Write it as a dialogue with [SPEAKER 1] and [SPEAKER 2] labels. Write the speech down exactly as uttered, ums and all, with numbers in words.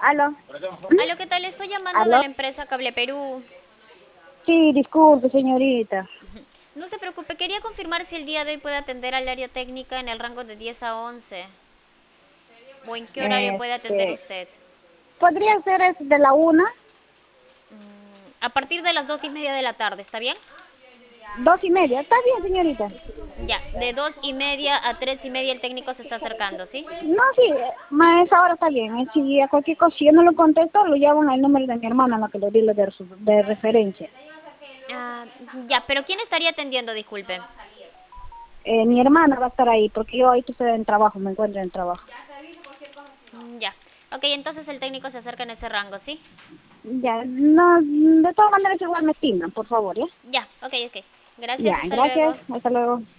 [SPEAKER 1] Aló.
[SPEAKER 2] Aló, ¿qué tal? Estoy llamando de
[SPEAKER 1] Aló.
[SPEAKER 2] la empresa Cable Perú.
[SPEAKER 1] Sí, disculpe, señorita.
[SPEAKER 2] No se preocupe, quería confirmar si el día de hoy puede atender al área técnica en el rango de diez a once. ¿O en qué horario puede atender
[SPEAKER 1] Este,
[SPEAKER 2] usted?
[SPEAKER 1] podría ser es de la una,
[SPEAKER 2] A partir de las dos y media de la tarde, ¿está bien?
[SPEAKER 1] dos y media. Está bien, señorita.
[SPEAKER 2] Ya, de dos y media a tres y media el técnico se está acercando, ¿sí?
[SPEAKER 1] No, sí, ma, esa hora está bien. eh, Si a cualquier cosa, si yo no lo contesto, lo llaman al número de mi hermana, la que le di la de, su- de referencia.
[SPEAKER 2] Ah, ya, pero ¿quién estaría atendiendo? Disculpe.
[SPEAKER 1] Eh, mi hermana va a estar ahí, porque yo ahí estoy en trabajo, me encuentro en trabajo.
[SPEAKER 2] Mm, Ya. Ok, entonces el técnico se acerca en ese rango, ¿sí?
[SPEAKER 1] Ya, no, de todas maneras igual me estiman, por favor, ¿ya?
[SPEAKER 2] Ya, ok, ok. Gracias,
[SPEAKER 1] Ya,
[SPEAKER 2] hasta
[SPEAKER 1] gracias,
[SPEAKER 2] luego.
[SPEAKER 1] hasta luego.